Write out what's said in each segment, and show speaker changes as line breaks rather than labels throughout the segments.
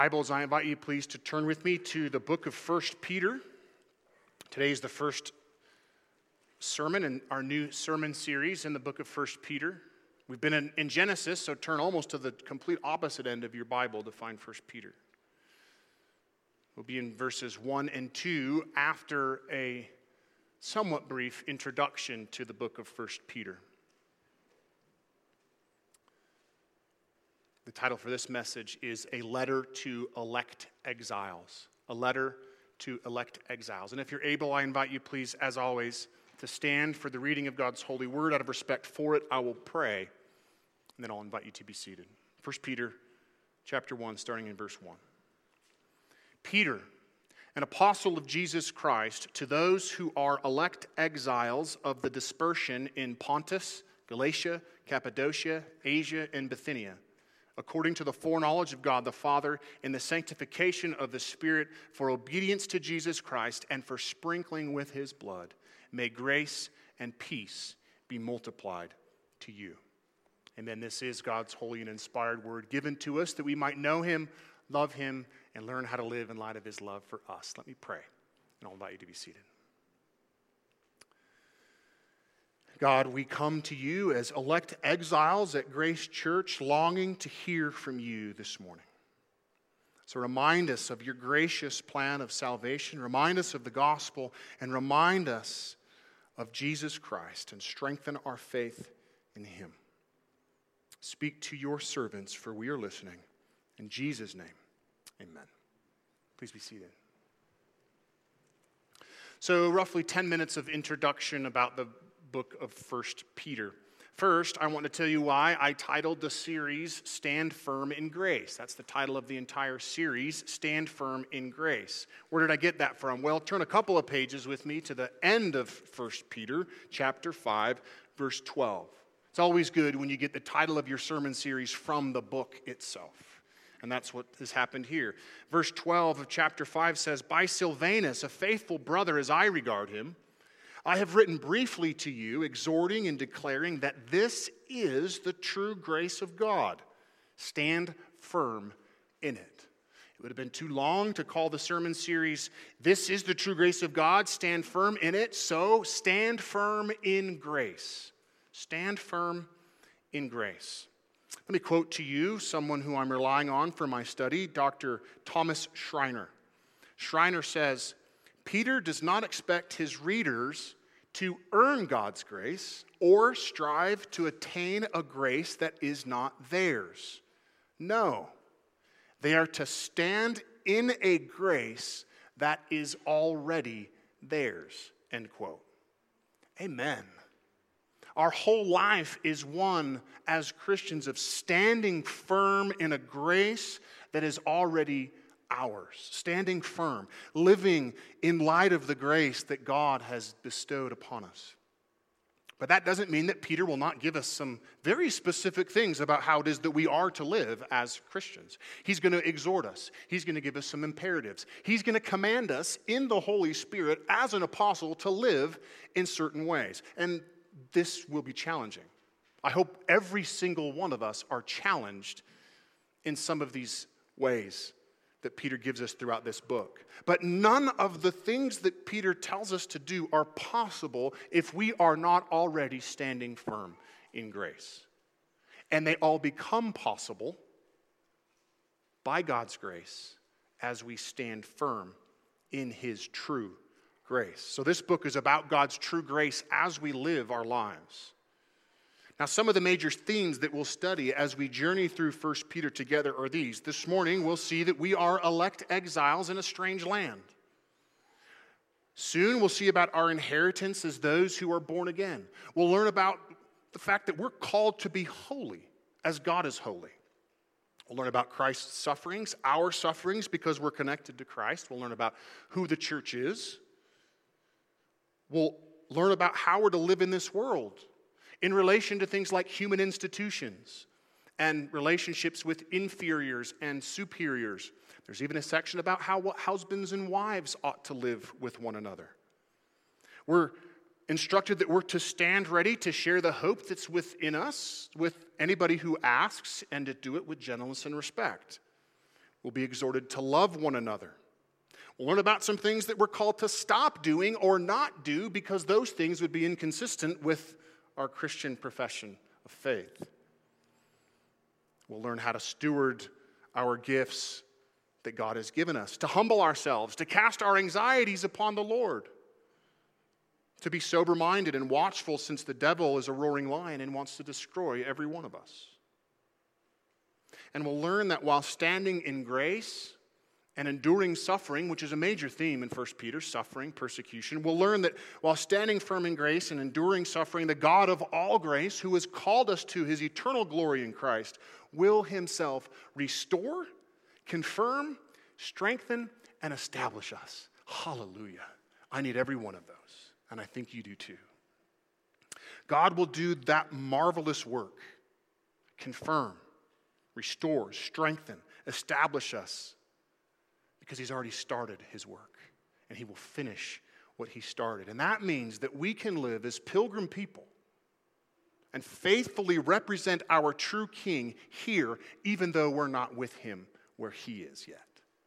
Bibles, I invite you please to turn with me to the book of 1 Peter. Today is the first sermon in our new sermon series in the book of 1 Peter. We've been in Genesis, so turn almost to the complete opposite end of your Bible to find 1 Peter. We'll be in verses 1 and 2 after a somewhat brief introduction to the book of 1 Peter. The title for this message is A Letter to Elect Exiles. A Letter to Elect Exiles. And if you're able, I invite you please, as always, to stand for the reading of God's holy word. Out of respect for it, I will pray, and then I'll invite you to be seated. 1 Peter chapter 1, starting in verse 1. Peter, an apostle of Jesus Christ, to those who are elect exiles of the dispersion in Pontus, Galatia, Cappadocia, Asia, and Bithynia, according to the foreknowledge of God the Father, in the sanctification of the Spirit, for obedience to Jesus Christ, and for sprinkling with his blood, may grace and peace be multiplied to you. Amen. This is God's holy and inspired word given to us that we might know him, love him, and learn how to live in light of his love for us. Let me pray, and I'll invite you to be seated. God, we come to you as elect exiles at Grace Church, longing to hear from you this morning. So remind us of your gracious plan of salvation, remind us of the gospel, and remind us of Jesus Christ, and strengthen our faith in him. Speak to your servants, for we are listening. In Jesus' name, amen. Please be seated. So roughly 10 minutes of introduction about the book of 1 Peter. First, I want to tell you why I titled the series Stand Firm in Grace. That's the title of the entire series, Stand Firm in Grace. Where did I get that from? Well, turn a couple of pages with me to the end of 1 Peter, chapter 5, verse 12. It's always good when you get the title of your sermon series from the book itself. And that's what has happened here. Verse 12 of chapter 5 says, By Silvanus, a faithful brother as I regard him, I have written briefly to you, exhorting and declaring that this is the true grace of God. Stand firm in it. It would have been too long to call the sermon series, This is the true grace of God, stand firm in it. So stand firm in grace. Stand firm in grace. Let me quote to you someone who I'm relying on for my study, Dr. Thomas Schreiner. Schreiner says, Peter does not expect his readers to earn God's grace or strive to attain a grace that is not theirs. No, they are to stand in a grace that is already theirs, end quote. Amen. Our whole life is one, as Christians, of standing firm in a grace that is already ours, standing firm, living in light of the grace that God has bestowed upon us. But that doesn't mean that Peter will not give us some very specific things about how it is that we are to live as Christians. He's going to exhort us. He's going to give us some imperatives. He's going to command us in the Holy Spirit as an apostle to live in certain ways. And this will be challenging. I hope every single one of us are challenged in some of these ways that Peter gives us throughout this book. But none of the things that Peter tells us to do are possible if we are not already standing firm in grace. And they all become possible by God's grace as we stand firm in his true grace. So this book is about God's true grace as we live our lives. Now, some of the major themes that we'll study as we journey through 1 Peter together are these. This morning, we'll see that we are elect exiles in a strange land. Soon, we'll see about our inheritance as those who are born again. We'll learn about the fact that we're called to be holy as God is holy. We'll learn about Christ's sufferings, our sufferings, because we're connected to Christ. We'll learn about who the church is. We'll learn about how we're to live in this world in relation to things like human institutions and relationships with inferiors and superiors. There's even a section about how husbands and wives ought to live with one another. We're instructed that we're to stand ready to share the hope that's within us with anybody who asks, and to do it with gentleness and respect. We'll be exhorted to love one another. We'll learn about some things that we're called to stop doing or not do because those things would be inconsistent with our Christian profession of faith. We'll learn how to steward our gifts that God has given us, to humble ourselves, to cast our anxieties upon the Lord, to be sober-minded and watchful since the devil is a roaring lion and wants to destroy every one of us. And we'll learn that while standing in grace and enduring suffering, which is a major theme in 1 Peter, suffering, persecution, we'll learn that while standing firm in grace and enduring suffering, the God of all grace, who has called us to his eternal glory in Christ, will himself restore, confirm, strengthen, and establish us. Hallelujah. I need every one of those, and I think you do too. God will do that marvelous work, confirm, restore, strengthen, establish us, because he's already started his work, and he will finish what he started. And that means that we can live as pilgrim people and faithfully represent our true King here, even though we're not with him where he is yet.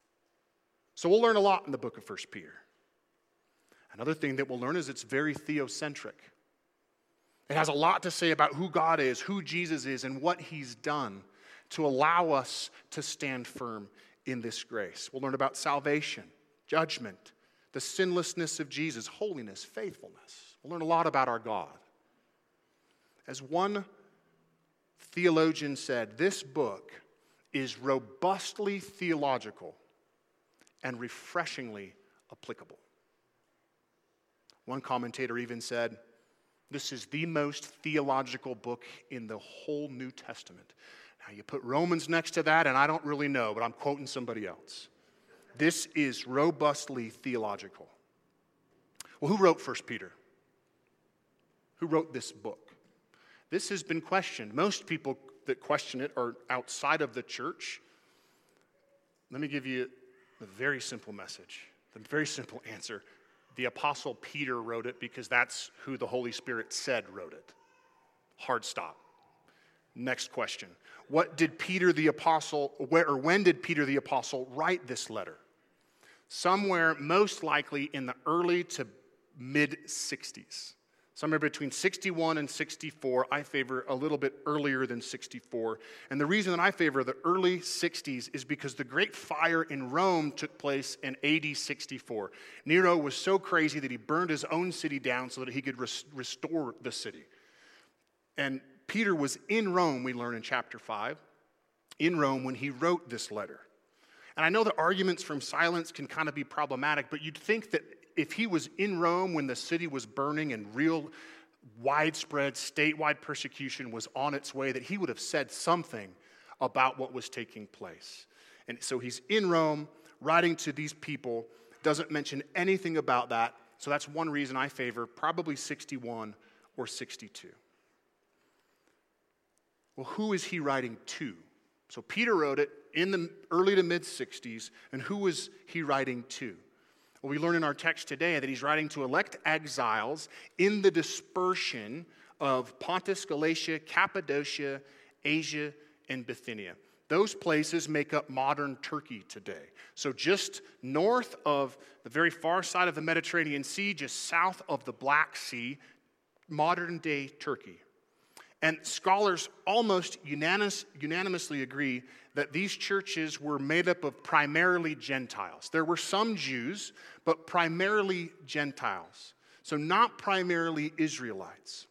So we'll learn a lot in the book of 1 Peter. Another thing that we'll learn is it's very theocentric. It has a lot to say about who God is, who Jesus is, and what he's done to allow us to stand firm in this grace. We'll learn about salvation, judgment, the sinlessness of Jesus, holiness, faithfulness. We'll learn a lot about our God. As one theologian said, this book is robustly theological and refreshingly applicable. One commentator even said, this is the most theological book in the whole New Testament. Now, you put Romans next to that, and I don't really know, but I'm quoting somebody else. This is robustly theological. Well, who wrote 1 Peter? Who wrote this book? This has been questioned. Most people that question it are outside of the church. Let me give you a very simple message, the very simple answer. The Apostle Peter wrote it because that's who the Holy Spirit said wrote it. Hard stop. Next question. What did Peter the Apostle, when did Peter the Apostle write this letter? Somewhere, most likely in the early to mid-60s. Somewhere between 61 and 64. I favor a little bit earlier than 64. And the reason that I favor the early 60s is because the Great Fire in Rome took place in AD 64. Nero was so crazy that he burned his own city down so that he could restore the city. And Peter was in Rome, we learn in chapter 5, in Rome when he wrote this letter. And I know the arguments from silence can kind of be problematic, but you'd think that if he was in Rome when the city was burning and real widespread statewide persecution was on its way, that he would have said something about what was taking place. And so he's in Rome writing to these people, doesn't mention anything about that. So that's one reason I favor probably 61 or 62. Well, who is he writing to? So Peter wrote it in the early to mid-60s, and who was he writing to? Well, we learn in our text today that he's writing to elect exiles in the dispersion of Pontus, Galatia, Cappadocia, Asia, and Bithynia. Those places make up modern Turkey today. So just north of the very far side of the Mediterranean Sea, just south of the Black Sea, modern-day Turkey. And scholars almost unanimously agree that these churches were made up of primarily Gentiles. There were some Jews, but primarily Gentiles. So not primarily Israelites.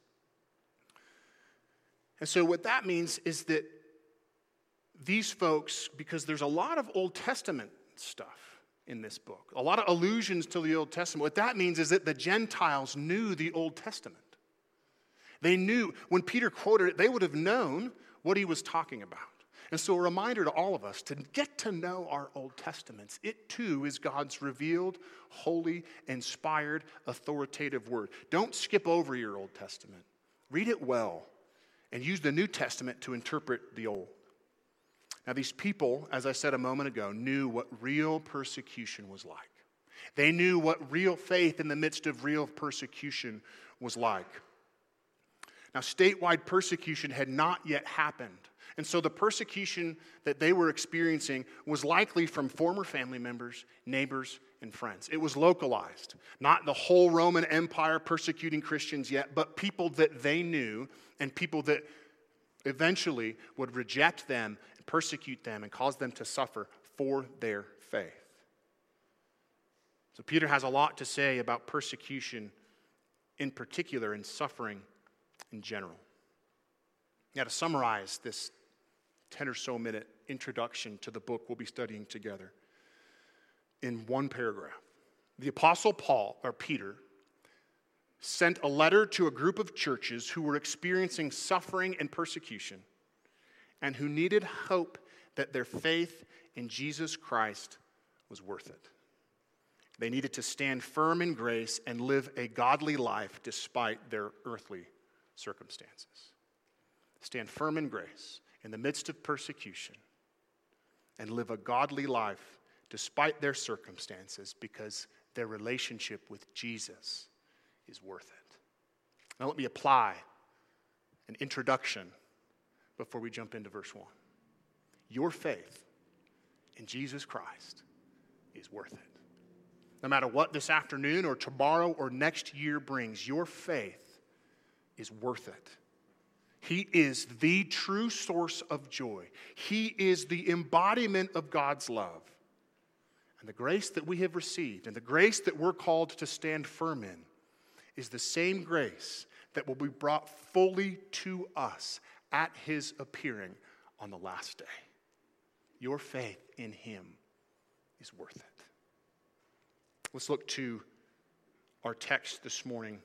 And so what that means is that these folks, because there's a lot of Old Testament stuff in this book, a lot of allusions to the Old Testament, what that means is that the Gentiles knew the Old Testament. They knew, when Peter quoted it, they would have known what he was talking about. And so a reminder to all of us to get to know our Old Testaments. It too is God's revealed, holy, inspired, authoritative word. Don't skip over your Old Testament. Read it well and use the New Testament to interpret the Old. Now these people, as I said a moment ago, knew what real persecution was like. They knew what real faith in the midst of real persecution was like. Now, statewide persecution had not yet happened. And so the persecution that they were experiencing was likely from former family members, neighbors, and friends. It was localized. Not the whole Roman Empire persecuting Christians yet, but people that they knew and people that eventually would reject them and persecute them and cause them to suffer for their faith. So Peter has a lot to say about persecution in particular and suffering in general. Now, to summarize this 10 or so minute introduction to the book we'll be studying together in one paragraph. The Apostle Peter sent a letter to a group of churches who were experiencing suffering and persecution and who needed hope that their faith in Jesus Christ was worth it. They needed to stand firm in grace and live a godly life despite their earthly circumstances. Stand firm in grace in the midst of persecution and live a godly life despite their circumstances because their relationship with Jesus is worth it. Now let me apply an introduction before we jump into verse 1. Your faith in Jesus Christ is worth it. No matter what this afternoon or tomorrow or next year brings, your faith is worth it. He is the true source of joy. He is the embodiment of God's love. And the grace that we have received and the grace that we're called to stand firm in is the same grace that will be brought fully to us at his appearing on the last day. Your faith in him is worth it. Let's look to our text this morning.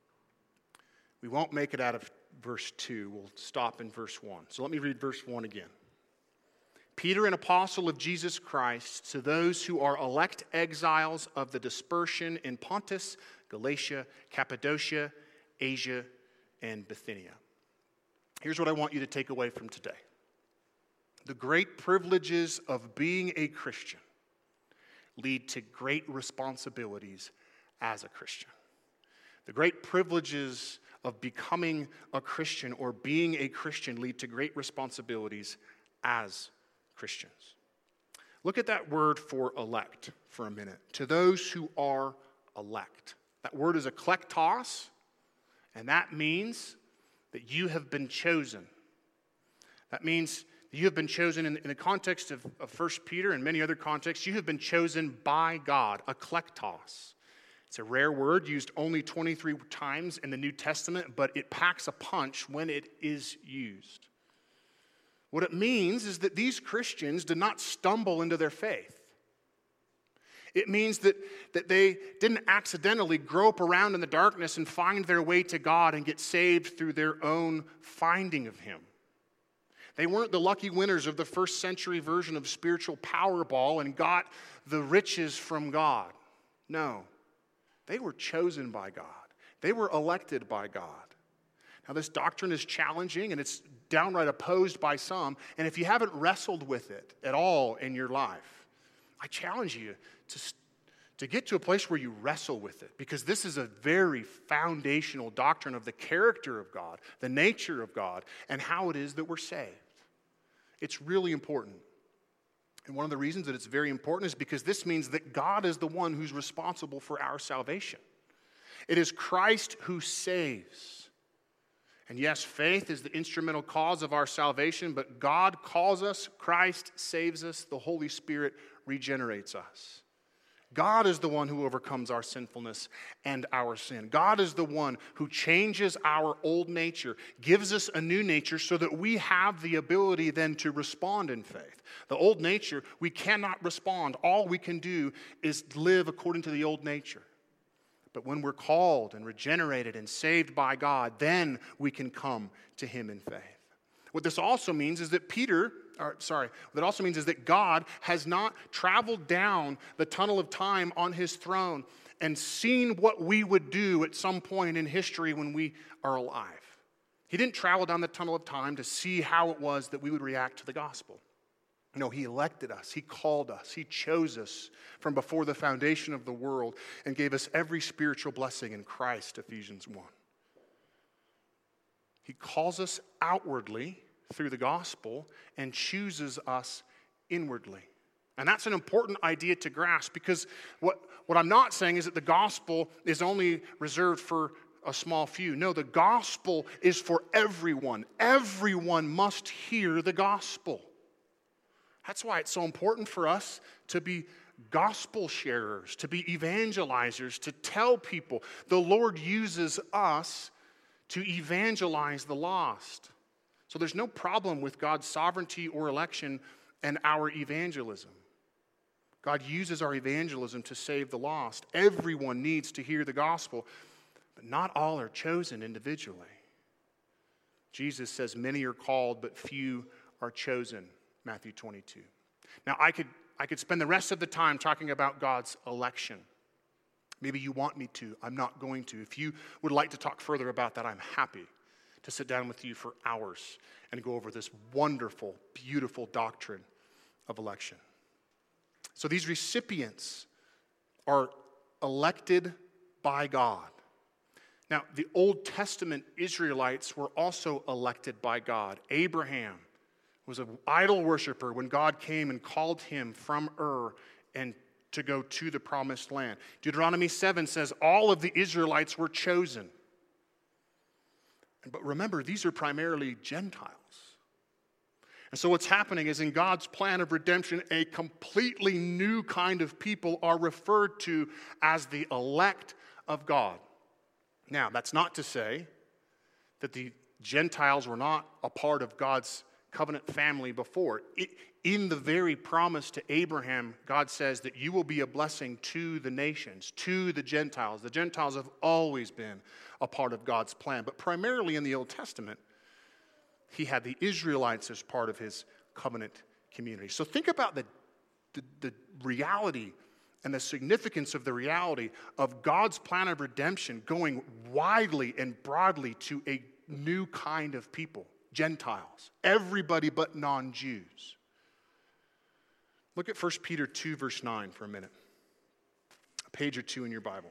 We won't make it out of verse 2. We'll stop in verse 1. So let me read verse 1 again. Peter, an apostle of Jesus Christ, to those who are elect exiles of the dispersion in Pontus, Galatia, Cappadocia, Asia, and Bithynia. Here's what I want you to take away from today. The great privileges of being a Christian lead to great responsibilities as a Christian. The great privileges of becoming a Christian or being a Christian lead to great responsibilities as Christians. Look at that word for elect for a minute. To those who are elect. That word is eklektos, and that means that you have been chosen. That means that you have been chosen in the context of 1 Peter and many other contexts. You have been chosen by God, eklektos. It's a rare word used only 23 times in the New Testament, but it packs a punch when it is used. What it means is that these Christians did not stumble into their faith. It means that they didn't accidentally grope around in the darkness and find their way to God and get saved through their own finding of him. They weren't the lucky winners of the first century version of spiritual Powerball and got the riches from God. No. They were chosen by God. They were elected by God. Now, this doctrine is challenging and it's downright opposed by some. And if you haven't wrestled with it at all in your life, I challenge you to get to a place where you wrestle with it, because this is a very foundational doctrine of the character of God, the nature of God, and how it is that we're saved. It's really important. And one of the reasons that it's very important is because this means that God is the one who's responsible for our salvation. It is Christ who saves. And yes, faith is the instrumental cause of our salvation, but God calls us, Christ saves us, the Holy Spirit regenerates us. God is the one who overcomes our sinfulness and our sin. God is the one who changes our old nature, gives us a new nature so that we have the ability then to respond in faith. The old nature, we cannot respond. All we can do is live according to the old nature. But when we're called and regenerated and saved by God, then we can come to him in faith. What this also means is that God has not traveled down the tunnel of time on his throne and seen what we would do at some point in history when we are alive. He didn't travel down the tunnel of time to see how it was that we would react to the gospel. No, he elected us, he called us, he chose us from before the foundation of the world and gave us every spiritual blessing in Christ, Ephesians 1. He calls us outwardly through the gospel and chooses us inwardly. And that's an important idea to grasp, because what I'm not saying is that the gospel is only reserved for a small few. No, the gospel is for everyone. Everyone must hear the gospel. That's why it's so important for us to be gospel sharers, to be evangelizers, to tell people. The Lord uses us to evangelize the lost. So there's no problem with God's sovereignty or election and our evangelism. God uses our evangelism to save the lost. Everyone needs to hear the gospel, but not all are chosen individually. Jesus says, many are called, but few are chosen, Matthew 22. Now, I could spend the rest of the time talking about God's election. Maybe you want me to. I'm not going to. If you would like to talk further about that, I'm happy to sit down with you for hours and go over this wonderful, beautiful doctrine of election. So these recipients are elected by God. Now, the Old Testament Israelites were also elected by God. Abraham was an idol worshiper when God came and called him from Ur and to go to the promised land. Deuteronomy 7 says all of the Israelites were chosen. But remember, these are primarily Gentiles. And so what's happening is, in God's plan of redemption, a completely new kind of people are referred to as the elect of God. Now, that's not to say that the Gentiles were not a part of God's covenant family before. In the very promise to Abraham, God says that you will be a blessing to the nations, to the Gentiles. The Gentiles have always been a part of God's plan, but primarily in the Old Testament, he had the Israelites as part of his covenant community. So think about the reality and the significance of the reality of God's plan of redemption going widely and broadly to a new kind of people, Gentiles, everybody but non-Jews. Look at 1 Peter 2, verse 9 for a minute. A page or two in your Bible.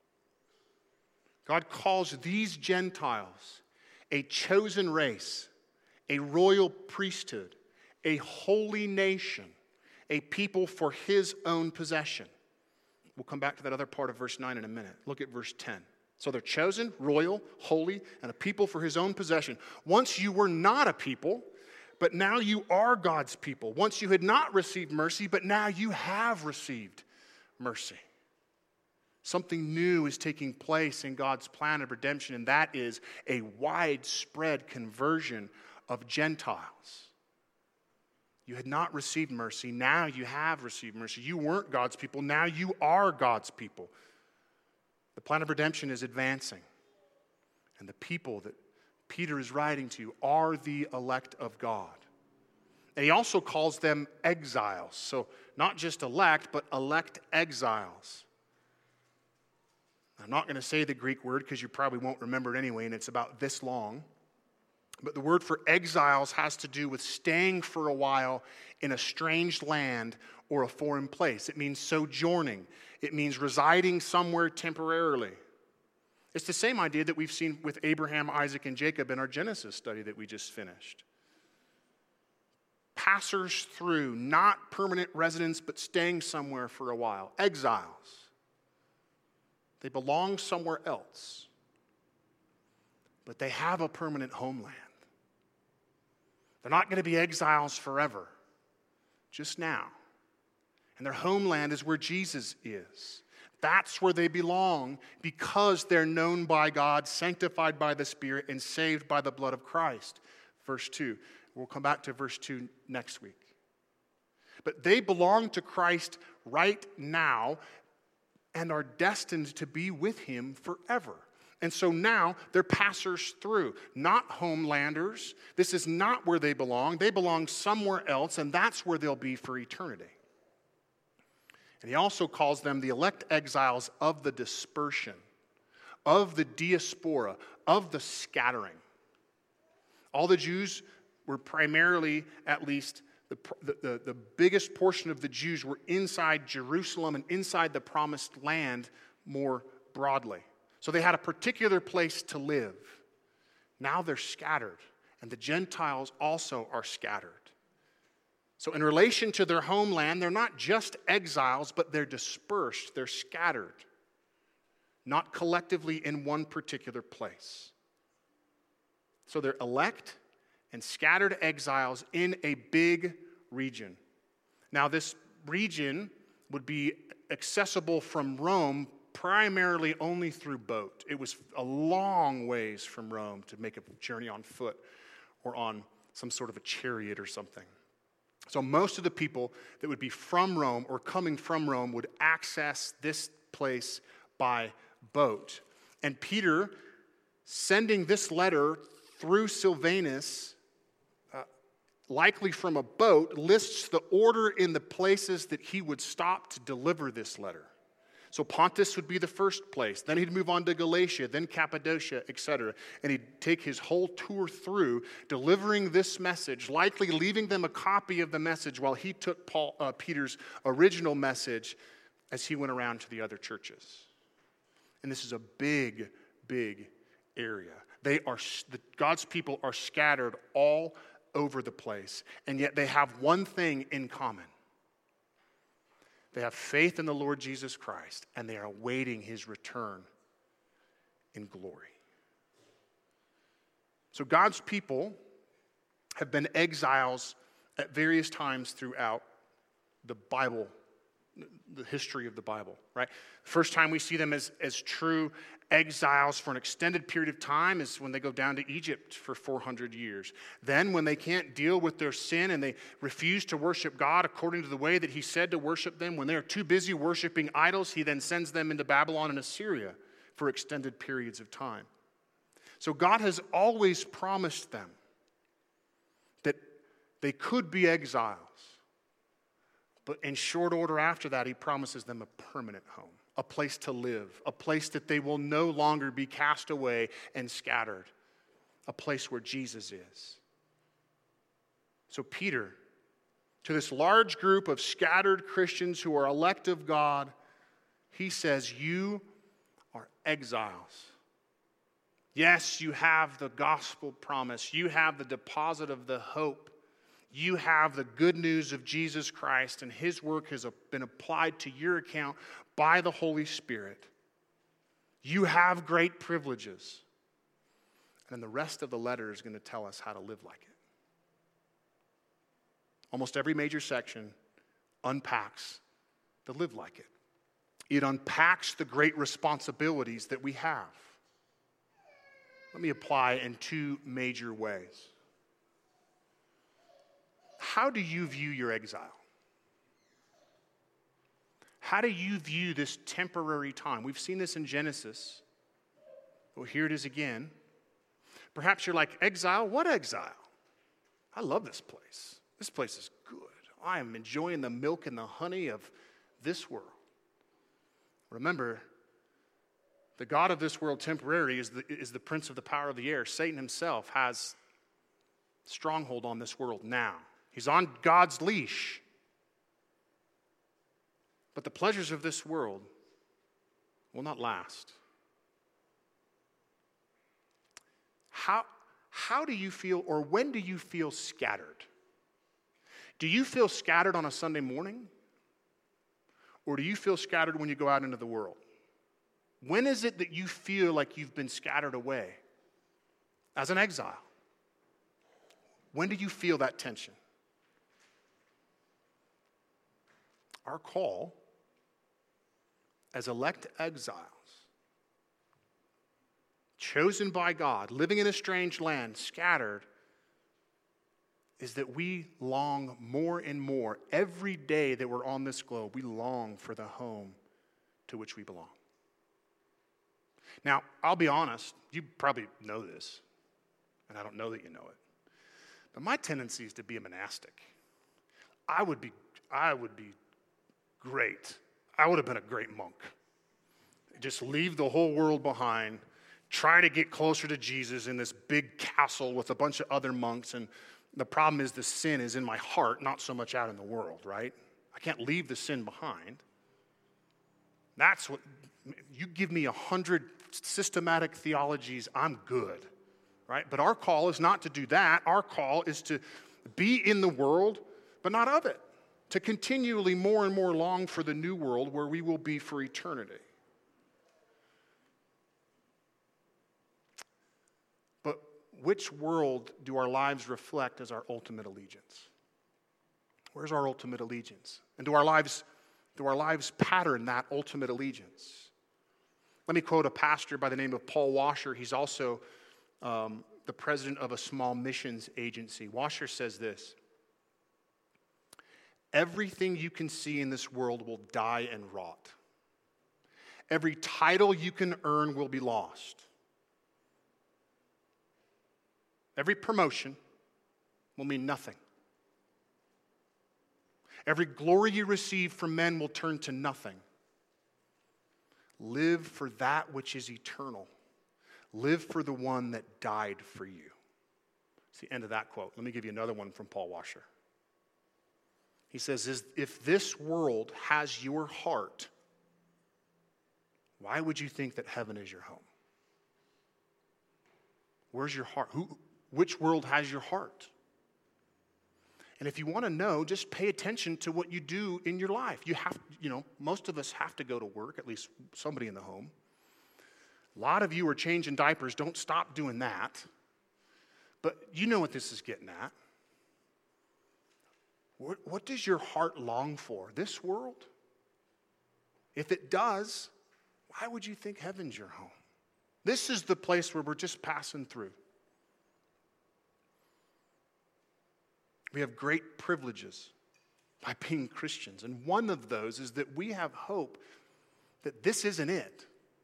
God calls these Gentiles a chosen race, a royal priesthood, a holy nation, a people for his own possession. We'll come back to that other part of verse 9 in a minute. Look at verse 10. So they're chosen, royal, holy, and a people for his own possession. Once you were not a people, but now you are God's people. Once you had not received mercy, but now you have received mercy. Something new is taking place in God's plan of redemption, and that is a widespread conversion of Gentiles. You had not received mercy, now you have received mercy. You weren't God's people, now you are God's people. The plan of redemption is advancing, and the people that Peter is writing to are the elect of God. And he also calls them exiles. So not just elect, but elect exiles. I'm not going to say the Greek word because you probably won't remember it anyway, and it's about this long. But the word for exiles has to do with staying for a while in a strange land or a foreign place. It means sojourning. It means residing somewhere temporarily. It's the same idea that we've seen with Abraham, Isaac, and Jacob in our Genesis study that we just finished. Passers through, not permanent residents, but staying somewhere for a while. Exiles. They belong somewhere else, but they have a permanent homeland. They're not going to be exiles forever, just now. And their homeland is where Jesus is. That's where they belong because they're known by God, sanctified by the Spirit, and saved by the blood of Christ. Verse 2. We'll come back to verse 2 next week. But they belong to Christ right now and are destined to be with him forever. And so now they're passers through, not homelanders. This is not where they belong. They belong somewhere else, and that's where they'll be for eternity. And he also calls them the elect exiles of the dispersion, of the diaspora, of the scattering. All the Jews were primarily, at least, the biggest portion of the Jews were inside Jerusalem and inside the promised land more broadly. So they had a particular place to live. Now they're scattered, and the Gentiles also are scattered. So in relation to their homeland, they're not just exiles, but they're dispersed, they're scattered, not collectively in one particular place. So they're elect and scattered exiles in a big region. Now, this region would be accessible from Rome primarily only through boat. It was a long ways from Rome to make a journey on foot or on some sort of a chariot or something. So most of the people that would be from Rome or coming from Rome would access this place by boat. And Peter, sending this letter through Silvanus, likely from a boat, lists the order in the places that he would stop to deliver this letter. So Pontus would be the first place. Then he'd move on to Galatia, then Cappadocia, etc. And he'd take his whole tour through, delivering this message, likely leaving them a copy of the message while he took Peter's original message as he went around to the other churches. And this is a big, big area. God's people are scattered all over the place, and yet they have one thing in common. They have faith in the Lord Jesus Christ, and they are awaiting his return in glory. So God's people have been exiles at various times throughout the Bible, the history of the Bible, right? First time we see them as true exiles for an extended period of time is when they go down to Egypt for 400 years. Then when they can't deal with their sin and they refuse to worship God according to the way that he said to worship them, when they're too busy worshiping idols, he then sends them into Babylon and Assyria for extended periods of time. So God has always promised them that they could be exiles. But in short order after that, he promises them a permanent home, a place to live, a place that they will no longer be cast away and scattered, a place where Jesus is. So Peter, to this large group of scattered Christians who are elect of God, he says, you are exiles. Yes, you have the gospel promise. You have the deposit of the hope. You have the good news of Jesus Christ, and his work has been applied to your account by the Holy Spirit. You have great privileges. And then the rest of the letter is going to tell us how to live like it. Almost every major section unpacks the live like it. It unpacks the great responsibilities that we have. Let me apply in two major ways. How do you view your exile? How do you view this temporary time? We've seen this in Genesis. Well, here it is again. Perhaps you're like, exile? What exile? I love this place. This place is good. I am enjoying the milk and the honey of this world. Remember, the God of this world temporary is the prince of the power of the air. Satan himself has stronghold on this world now. He's on God's leash. But the pleasures of this world will not last. How do you feel, or when do you feel scattered? Do you feel scattered on a Sunday morning? Or do you feel scattered when you go out into the world? When is it that you feel like you've been scattered away as an exile? When do you feel that tension? Our call as elect exiles, chosen by God, living in a strange land, scattered, is that we long more and more. Every day that we're on this globe, we long for the home to which we belong. Now, I'll be honest, you probably know this, and I don't know that you know it, but my tendency is to be a monastic. I would be great. I would have been a great monk. Just leave the whole world behind, try to get closer to Jesus in this big castle with a bunch of other monks, and the problem is the sin is in my heart, not so much out in the world, right? I can't leave the sin behind. That's what, you give me 100 systematic theologies, I'm good. right? But our call is not to do that. Our call is to be in the world, but not of it. To continually more and more long for the new world where we will be for eternity. But which world do our lives reflect as our ultimate allegiance? Where's our ultimate allegiance? And do our lives pattern that ultimate allegiance? Let me quote a pastor by the name of Paul Washer. He's also the president of a small missions agency. Washer says this: everything you can see in this world will die and rot. Every title you can earn will be lost. Every promotion will mean nothing. Every glory you receive from men will turn to nothing. Live for that which is eternal. Live for the one that died for you. It's the end of that quote. Let me give you another one from Paul Washer. He says, if this world has your heart, why would you think that heaven is your home? Where's your heart? Which world has your heart? And if you want to know, just pay attention to what you do in your life. Most of us have to go to work, at least somebody in the home. A lot of you are changing diapers. Don't stop doing that. But you know what this is getting at. What does your heart long for? This world? If it does, why would you think heaven's your home? This is the place where we're just passing through. We have great privileges by being Christians. And one of those is that we have hope that this isn't it.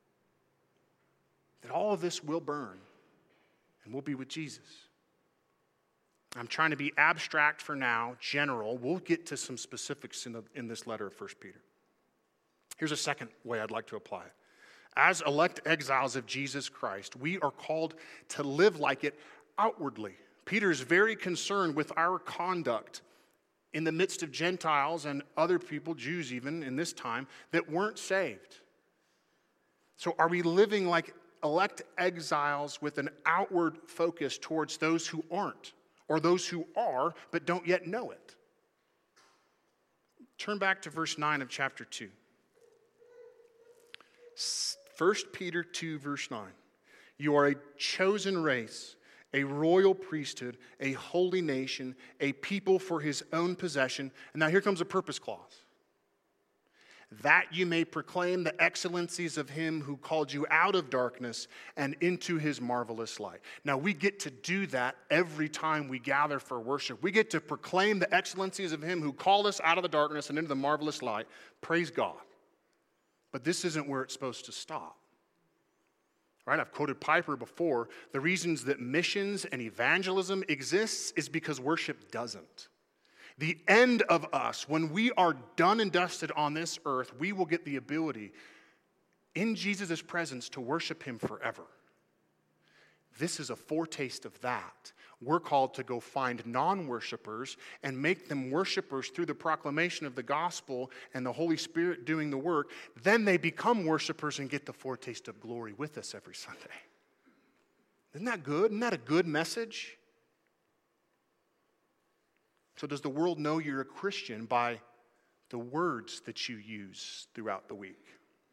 That all of this will burn and we'll be with Jesus. I'm trying to be abstract for now, general. We'll get to some specifics in this letter of 1 Peter. Here's a second way I'd like to apply it. As elect exiles of Jesus Christ, we are called to live like it outwardly. Peter is very concerned with our conduct in the midst of Gentiles and other people, Jews even in this time, that weren't saved. So are we living like elect exiles with an outward focus towards those who aren't, or those who are but don't yet know it? Turn back to verse 9 of chapter 2. 1 Peter 2, verse 9. You are a chosen race, a royal priesthood, a holy nation, a people for his own possession. And now here comes a purpose clause. That you may proclaim the excellencies of him who called you out of darkness and into his marvelous light. Now we get to do that every time we gather for worship. We get to proclaim the excellencies of him who called us out of the darkness and into the marvelous light. Praise God. But this isn't where it's supposed to stop. Right? I've quoted Piper before. The reasons that missions and evangelism exists is because worship doesn't. The end of us, when we are done and dusted on this earth, we will get the ability in Jesus' presence to worship him forever. This is a foretaste of that. We're called to go find non-worshipers and make them worshipers through the proclamation of the gospel and the Holy Spirit doing the work. Then they become worshipers and get the foretaste of glory with us every Sunday. Isn't that good? Isn't that a good message? So does the world know you're a Christian by the words that you use throughout the week?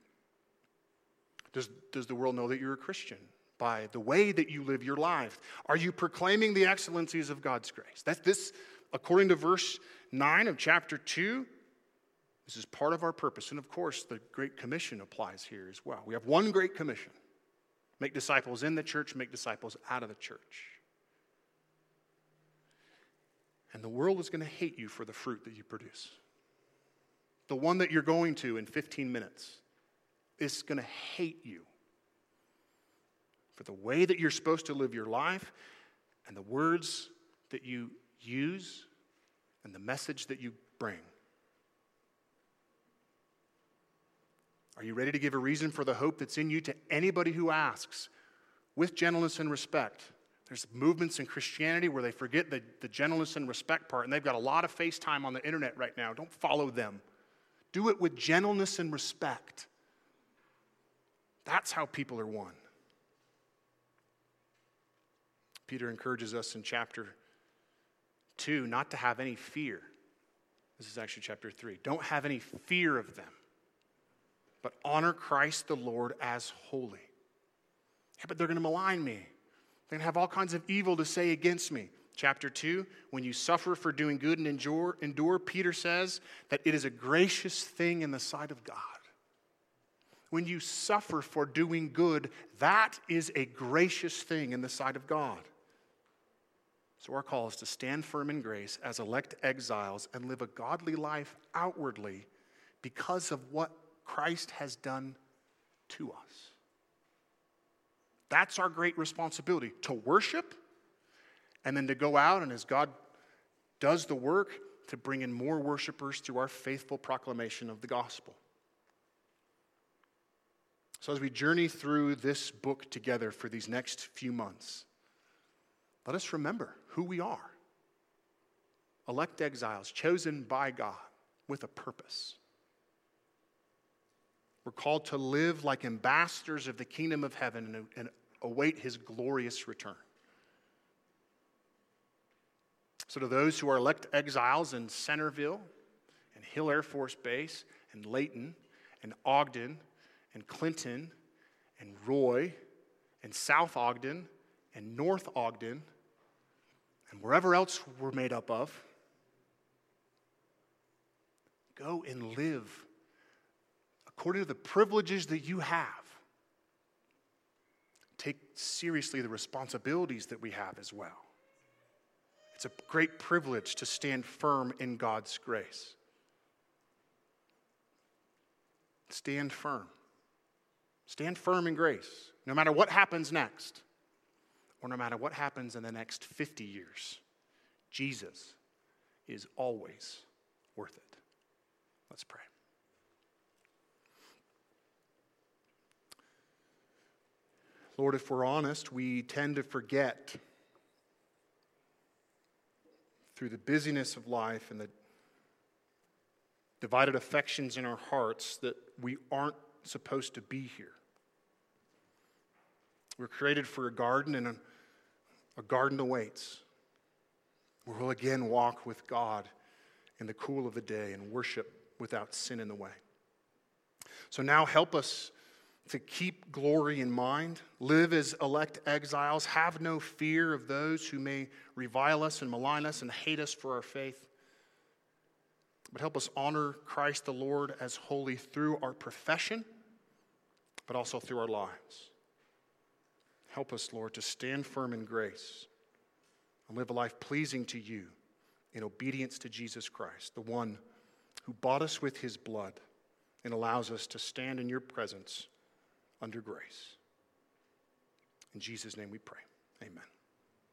Does the world know that you're a Christian by the way that you live your life? Are you proclaiming the excellencies of God's grace? That's this, according to verse 9 of chapter 2, this is part of our purpose. And of course, the Great Commission applies here as well. We have one Great Commission. Make disciples in the church, make disciples out of the church. And the world is going to hate you for the fruit that you produce. The one that you're going to in 15 minutes is going to hate you for the way that you're supposed to live your life and the words that you use and the message that you bring. Are you ready to give a reason for the hope that's in you to anybody who asks with gentleness and respect? There's movements in Christianity where they forget the gentleness and respect part, and they've got a lot of FaceTime on the internet right now. Don't follow them. Do it with gentleness and respect. That's how people are won. Peter encourages us in chapter 2 not to have any fear. This is actually chapter 3. Don't have any fear of them, but honor Christ the Lord as holy. Yeah, but they're going to malign me. They're going to have all kinds of evil to say against me. Chapter 2, when you suffer for doing good and endure, Peter says that it is a gracious thing in the sight of God. When you suffer for doing good, that is a gracious thing in the sight of God. So our call is to stand firm in grace as elect exiles and live a godly life outwardly because of what Christ has done to us. That's our great responsibility, to worship and then to go out and as God does the work, to bring in more worshipers through our faithful proclamation of the gospel. So as we journey through this book together for these next few months, let us remember who we are. Elect exiles, chosen by God with a purpose. We're called to live like ambassadors of the kingdom of heaven and await his glorious return. So to those who are elect exiles in Centerville and Hill Air Force Base and Layton and Ogden and Clinton and Roy and South Ogden and North Ogden and wherever else we're made up of, go and live according to the privileges that you have. Take seriously the responsibilities that we have as well. It's a great privilege to stand firm in God's grace. Stand firm. Stand firm in grace, no matter what happens next, or no matter what happens in the next 50 years. Jesus is always worth it. Let's pray. Lord, if we're honest, we tend to forget through the busyness of life and the divided affections in our hearts that we aren't supposed to be here. We're created for a garden, and a garden awaits, where we'll again walk with God in the cool of the day and worship without sin in the way. So now help us to keep glory in mind, live as elect exiles, have no fear of those who may revile us and malign us and hate us for our faith. But help us honor Christ the Lord as holy through our profession, but also through our lives. Help us, Lord, to stand firm in grace and live a life pleasing to you in obedience to Jesus Christ, the one who bought us with his blood and allows us to stand in your presence under grace. In Jesus' name we pray. Amen.